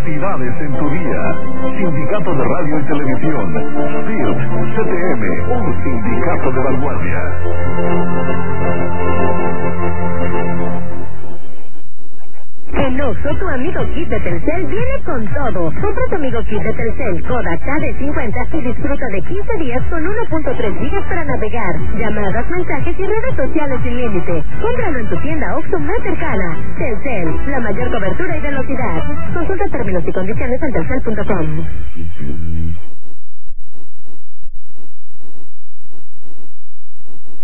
Felicidades en tu día. Sindicato de Radio y Televisión. CIRT, CTM, un sindicato de vanguardia. En Oxxo, tu amigo Kit de Telcel viene con todo. Compra tu amigo Kit de Telcel Kodak KD50 y disfruta de 15 días con 1.3 gigas para navegar, llamadas, mensajes y redes sociales sin límite. Cómpralo en tu tienda Oxxo más cercana. Telcel, la mayor cobertura y velocidad. Consulta términos y condiciones en telcel.com.